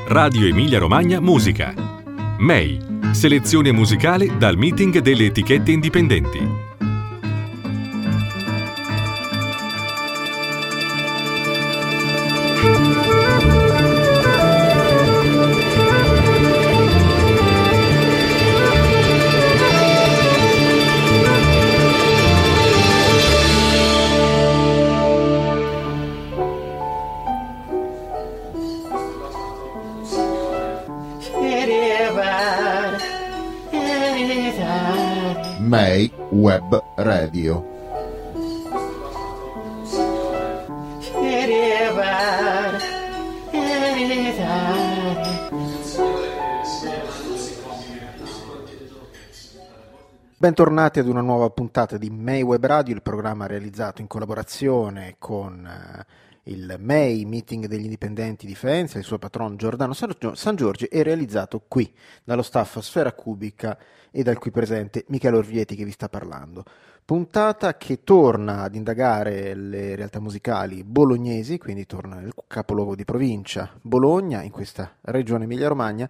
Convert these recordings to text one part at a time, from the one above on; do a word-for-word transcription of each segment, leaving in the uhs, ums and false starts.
Radio Emilia Romagna Musica. M E I, selezione musicale dal meeting delle etichette indipendenti. M E I Web Radio. Bentornati ad una nuova puntata di M E I Web Radio, il programma realizzato in collaborazione con uh, il M E I, Meeting degli Indipendenti di Faenza, il suo patrono Giordano San Giorgi, e realizzato qui dallo staff Sfera Cubica e dal qui presente Michele Orvieti che vi sta parlando. Puntata che torna ad indagare le realtà musicali bolognesi, quindi torna nel capoluogo di provincia, Bologna, in questa regione Emilia-Romagna,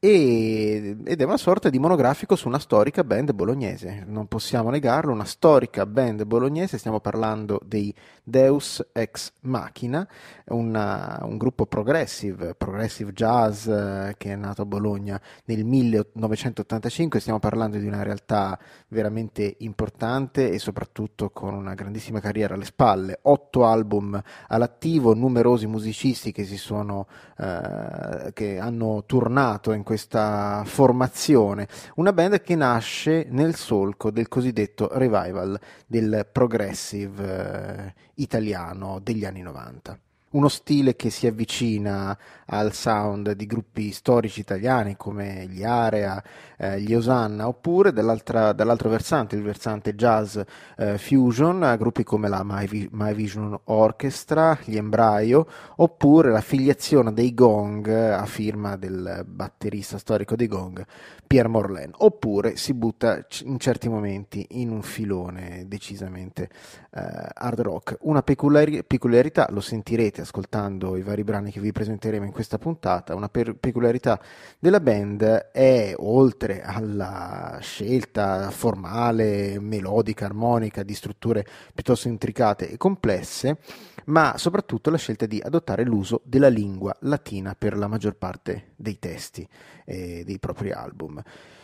e, ed è una sorta di monografico su una storica band bolognese, non possiamo negarlo, una storica band bolognese. Stiamo parlando dei Deus Ex Machina, una, un gruppo progressive, progressive jazz eh, che è nato a Bologna nel millenovecentottantacinque. Stiamo parlando di una realtà veramente importante e soprattutto con una grandissima carriera alle spalle, otto album all'attivo, numerosi musicisti che si sono eh, che hanno turnato in questa formazione, una band che nasce nel solco del cosiddetto revival del progressive eh, italiano degli anni novanta. Uno stile che si avvicina al sound di gruppi storici italiani come gli Area, eh, gli Osanna, oppure dall'altra, dall'altro versante, il versante jazz eh, fusion, gruppi come la My, Vi- My Vision Orchestra, gli Embraio, oppure la filiazione dei Gong a firma del batterista storico dei Gong, Pierre Morlaine, oppure si butta in certi momenti in un filone decisamente eh, hard rock. Una peculiari- peculiarità, lo sentirete ascoltando i vari brani che vi presenteremo in questa puntata, una per- peculiarità della band è, oltre alla scelta formale, melodica, armonica, di strutture piuttosto intricate e complesse, ma soprattutto la scelta di adottare l'uso della lingua latina per la maggior parte dei testi eh, dei propri album.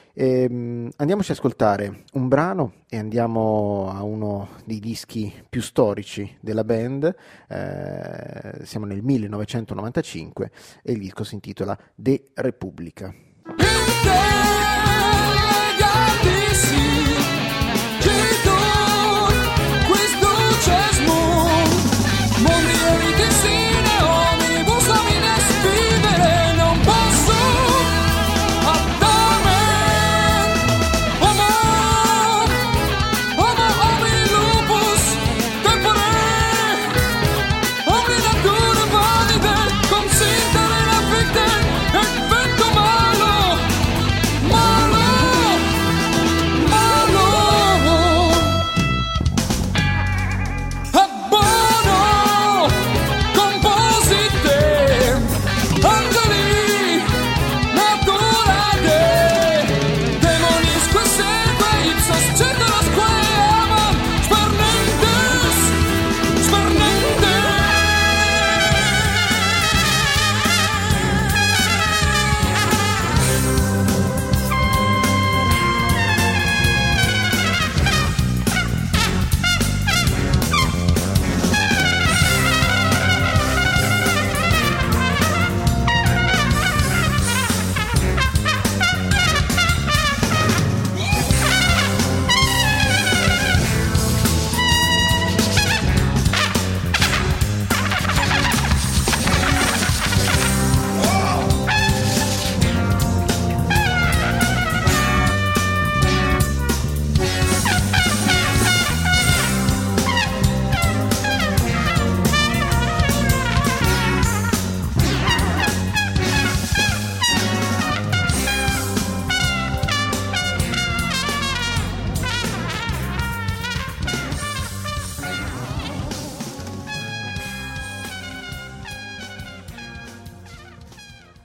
Ehm, andiamoci ad ascoltare un brano e andiamo a uno dei dischi più storici della band. Eh, siamo nel millenovecentonovantacinque e il disco si intitola De Repubblica. Ma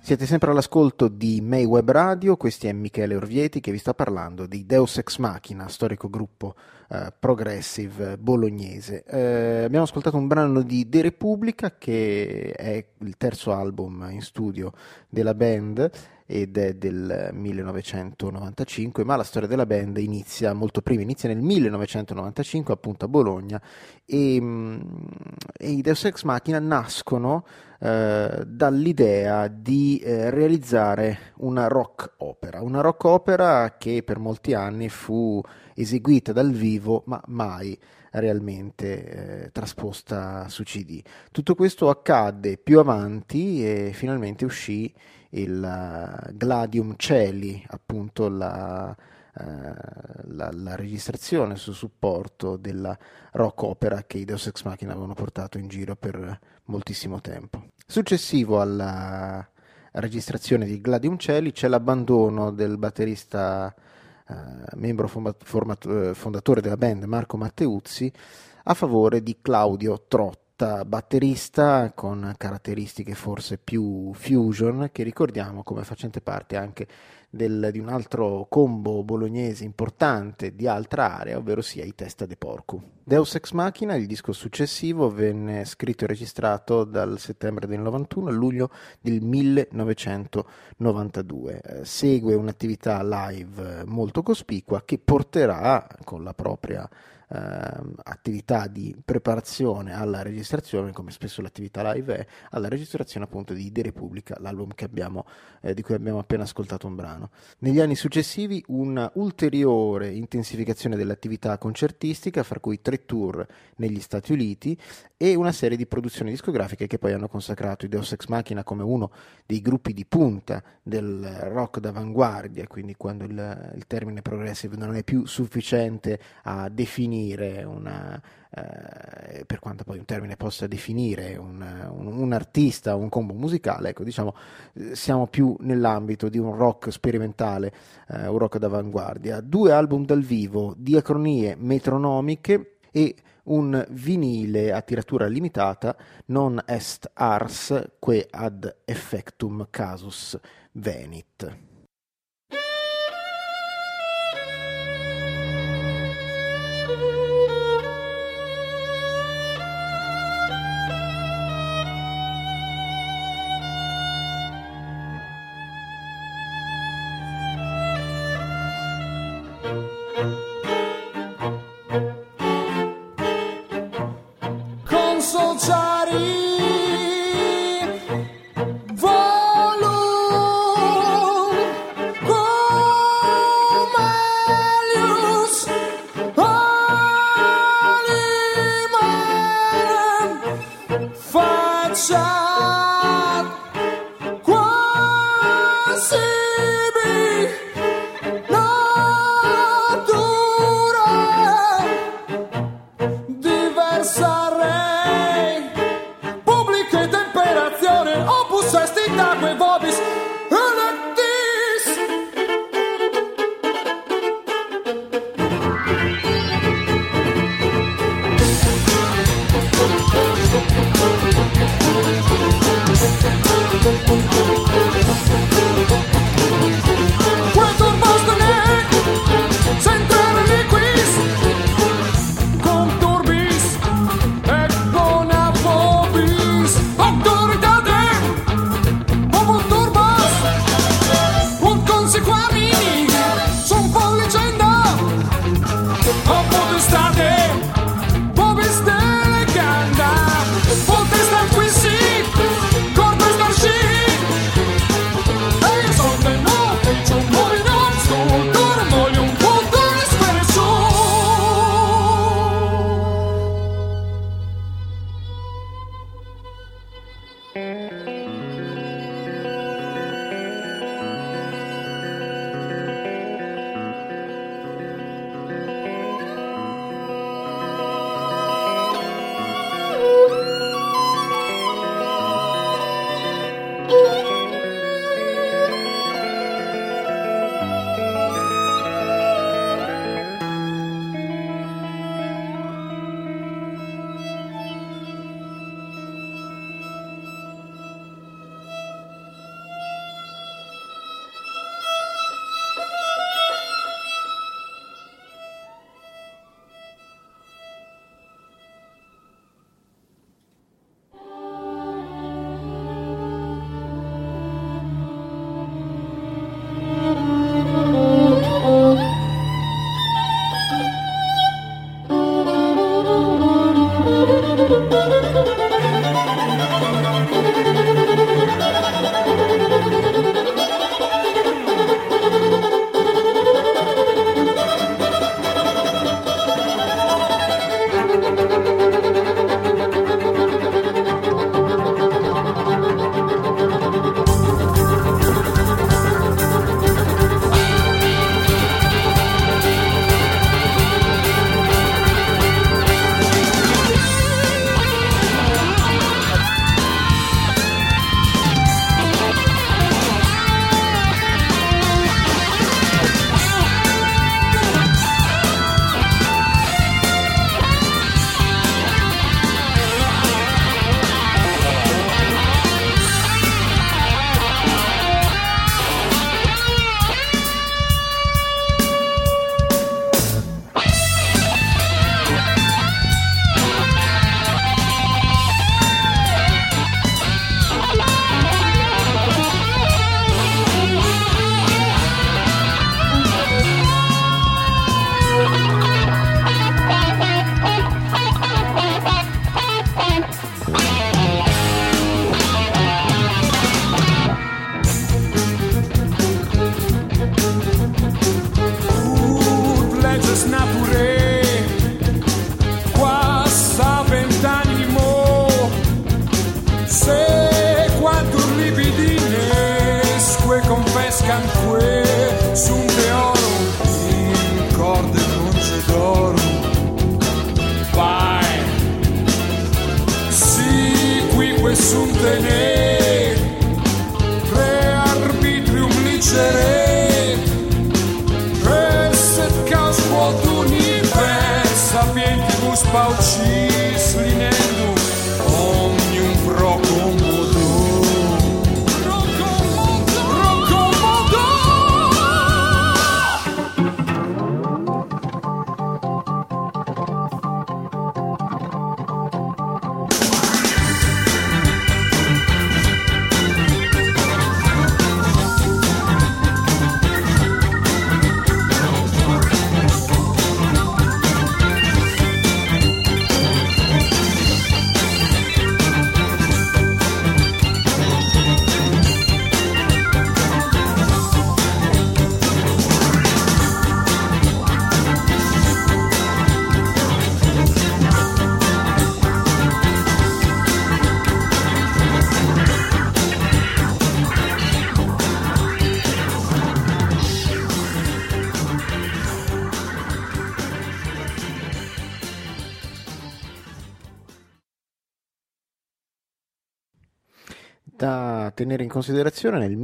Siete sempre all'ascolto di May Web Radio, questo è Michele Orvieti che vi sta parlando di Deus Ex Machina, storico gruppo eh, progressive bolognese. Eh, abbiamo ascoltato un brano di De Repubblica, che è il terzo album in studio della band ed è del millenovecentonovantacinque, ma la storia della band inizia molto prima, inizia nel millenovecentonovantacinque appunto a Bologna, e, e i Deus Ex Machina nascono eh, dall'idea di eh, realizzare una rock opera, una rock opera che per molti anni fu eseguita dal vivo ma mai realmente eh, trasposta su C D. Tutto questo accadde più avanti e finalmente uscì il uh, Gladium Celi, appunto la, uh, la, la registrazione su supporto della rock opera che i Deus Ex Machina avevano portato in giro per moltissimo tempo. Successivo alla registrazione di Gladium Celi c'è l'abbandono del batterista uh, membro format- format- fondatore della band Marco Matteuzzi a favore di Claudio Trotta, batterista con caratteristiche forse più fusion, che ricordiamo come facente parte anche del, di un altro combo bolognese importante di altra area, ovvero sia i Testa de Porco. Deus Ex Machina, il disco successivo, venne scritto e registrato dal settembre del novantuno al luglio del millenovecentonovantadue. Eh, segue un'attività live molto cospicua che porterà con la propria Uh, attività di preparazione alla registrazione, come spesso l'attività live è, alla registrazione appunto di De Repubblica, l'album che abbiamo, eh, di cui abbiamo appena ascoltato un brano. Negli anni successivi una ulteriore intensificazione dell'attività concertistica, fra cui tre tour negli Stati Uniti e una serie di produzioni discografiche che poi hanno consacrato i Deus Ex Machina come uno dei gruppi di punta del rock d'avanguardia, quindi quando il, il termine progressive non è più sufficiente a definire una, eh, per quanto poi un termine possa definire un, un, un artista o un combo musicale, ecco, diciamo, siamo più nell'ambito di un rock sperimentale, eh, un rock d'avanguardia. Due album dal vivo, diacronie metronomiche e un vinile a tiratura limitata, non est ars que ad effectum casus venit. pescan que sun de oro in corde conce d'oro. Vai, sì, qui que sun tenere re arbitrium licere e set caus quod univers sapientibus paucis linendum omnium pro commodo. Da tenere in considerazione nel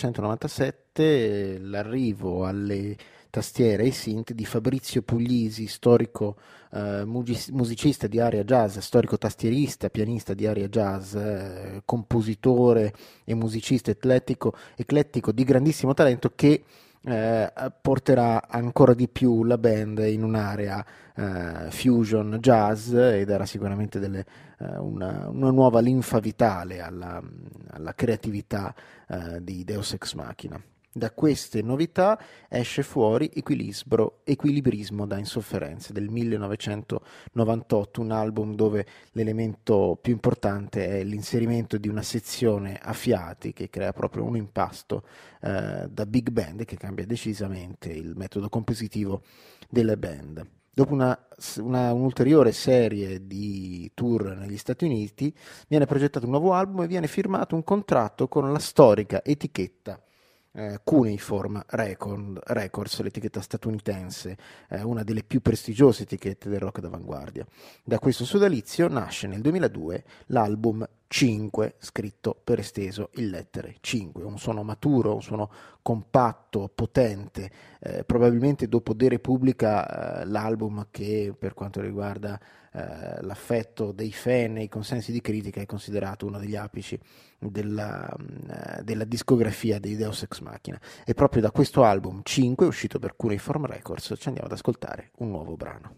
millenovecentonovantasette l'arrivo alle tastiere e ai synth di Fabrizio Puglisi, storico eh, musicista di area jazz, storico tastierista, pianista di area jazz, eh, compositore e musicista eclettico, eclettico di grandissimo talento, che eh, porterà ancora di più la band in un'area eh, fusion jazz ed era sicuramente delle, eh, una, una nuova linfa vitale alla, alla creatività eh, di Deus Ex Machina. Da queste novità esce fuori Equilibro, Equilibrismo da insofferenze del millenovecentonovantotto, un album dove l'elemento più importante è l'inserimento di una sezione a fiati che crea proprio un impasto eh, da big band che cambia decisamente il metodo compositivo delle band. Dopo una, una, un'ulteriore serie di tour negli Stati Uniti viene progettato un nuovo album e viene firmato un contratto con la storica etichetta Eh, Cuneiform Record, Records, l'etichetta statunitense, eh, una delle più prestigiose etichette del rock d'avanguardia. Da questo sodalizio nasce nel duemiladue l'album cinque, scritto per esteso in lettere cinque, un suono maturo, un suono compatto, potente, eh, probabilmente dopo De Repubblica eh, l'album che per quanto riguarda eh, l'affetto dei fan e i consensi di critica è considerato uno degli apici della, uh, della discografia dei Deus Ex Machina. E proprio da questo album cinque, uscito per Cuneiform Records, ci andiamo ad ascoltare un nuovo brano.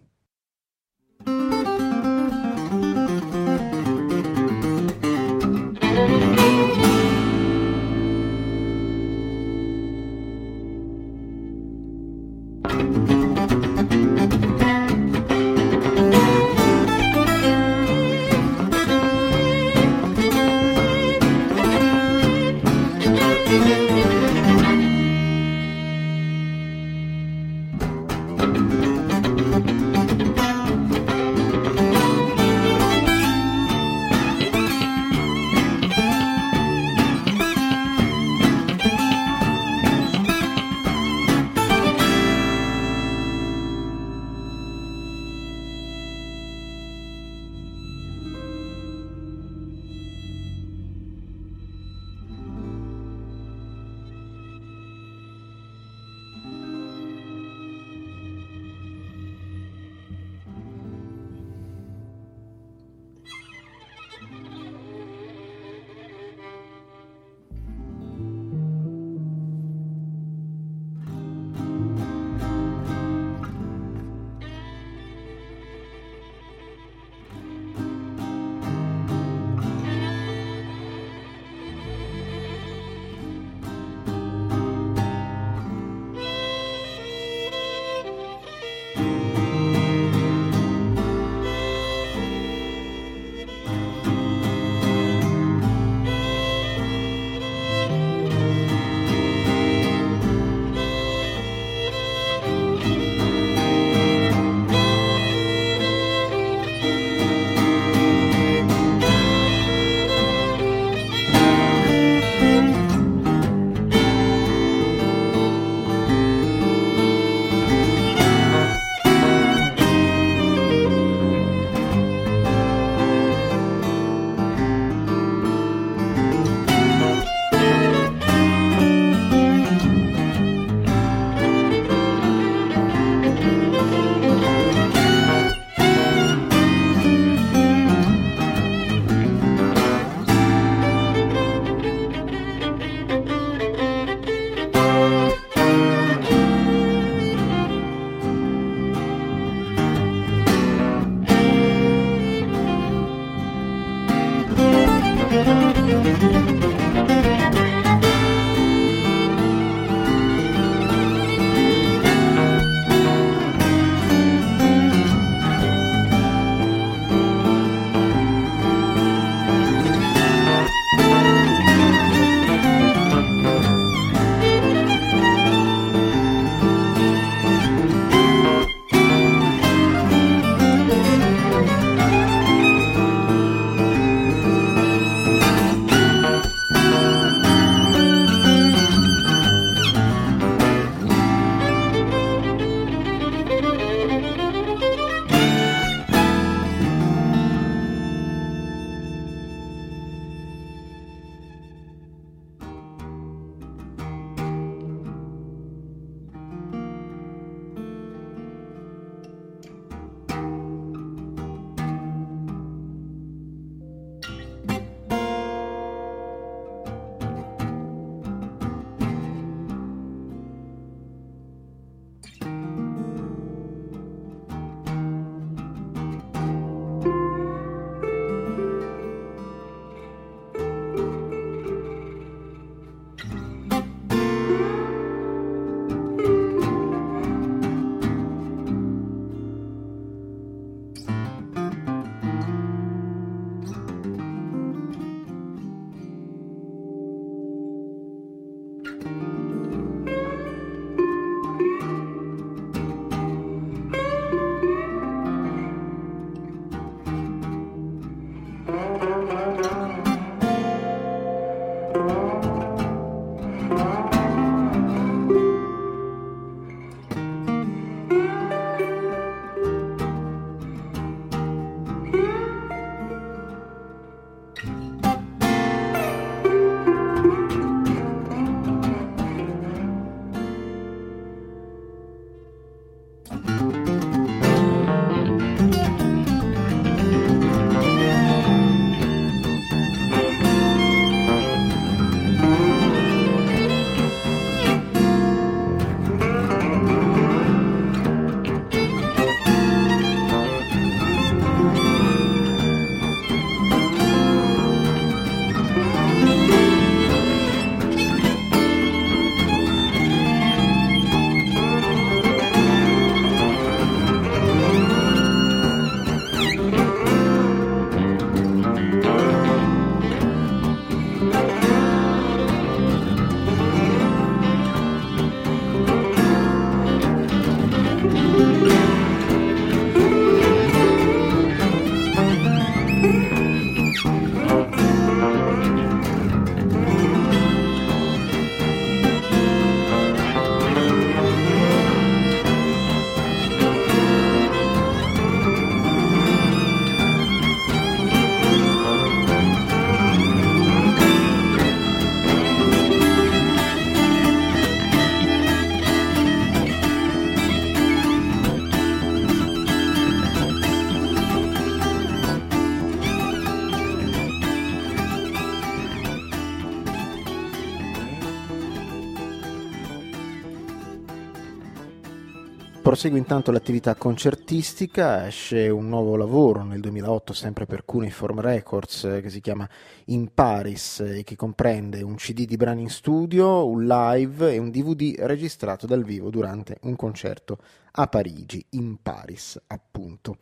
Prosegue intanto l'attività concertistica, esce un nuovo lavoro nel duemilaotto sempre per Cuneiform Records eh, che si chiama In Paris e che comprende un C D di brani in studio, un live e un D V D registrato dal vivo durante un concerto a Parigi, in Paris appunto.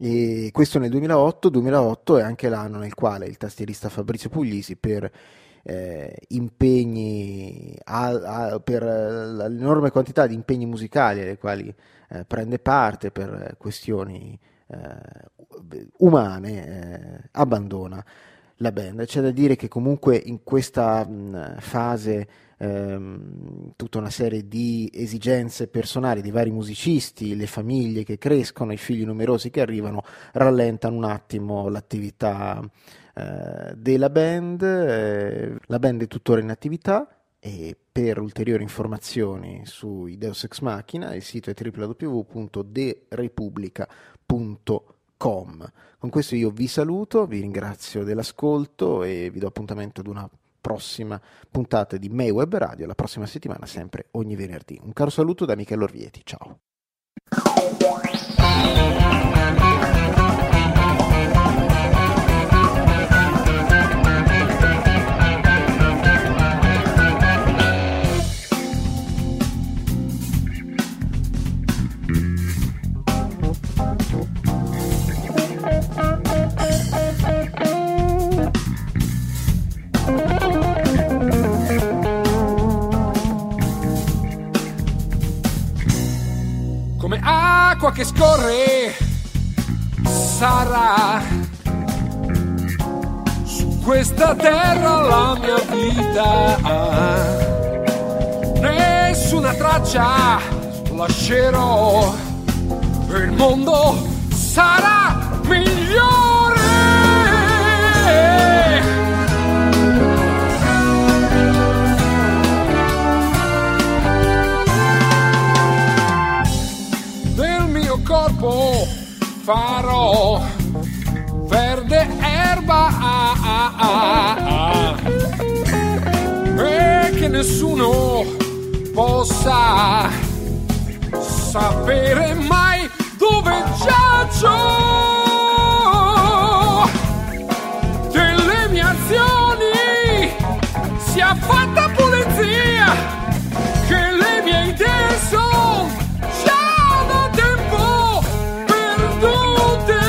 E questo nel duemilaotto, duemilaotto è anche l'anno nel quale il tastierista Fabrizio Puglisi per Eh, impegni a, a, per l'enorme quantità di impegni musicali ai quali eh, prende parte per questioni eh, umane eh, abbandona la band. C'è da dire che comunque in questa mh, fase ehm, tutta una serie di esigenze personali di vari musicisti, le famiglie che crescono, i figli numerosi che arrivano, rallentano un attimo l'attività della band. Eh, la band è tuttora in attività e per ulteriori informazioni sui Deus Ex Machina il sito è w w w punto de repubblica punto com. Con questo io vi saluto, vi ringrazio dell'ascolto e vi do appuntamento ad una prossima puntata di May Web Radio la prossima settimana, sempre ogni venerdì. Un caro saluto da Michele Orvieti, ciao. Come acqua che scorre sarà su questa terra la mia vita. Nessuna traccia lascerò, il mondo sarà migliore. Corpo farò verde erba ah, ah, ah, ah. E che nessuno possa sapere mai dove giaccio delle mie azioni, sia fatta pulizia che le mie idee sono già da tempo perdute.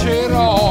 vincerò.